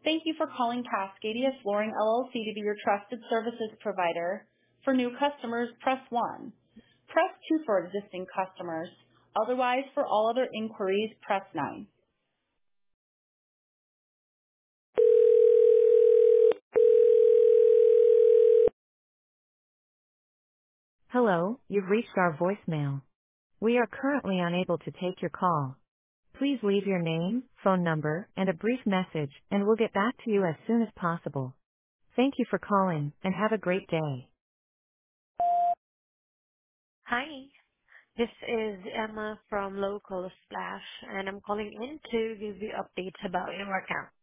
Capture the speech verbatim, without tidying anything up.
Thank you for calling Cascadia Flooring L L C to be your trusted services provider. For new customers, press one. Press two for existing customers. Otherwise, for all other inquiries, press nine. Hello, you've reached our voicemail. We are currently unable to take your call. Please leave your name, phone number, and a brief message, and we'll get back to you as soon as possible. Thank you for calling, and have a great day. Hi, this is Emma from Local Splash, and I'm calling in to give you updates about your account.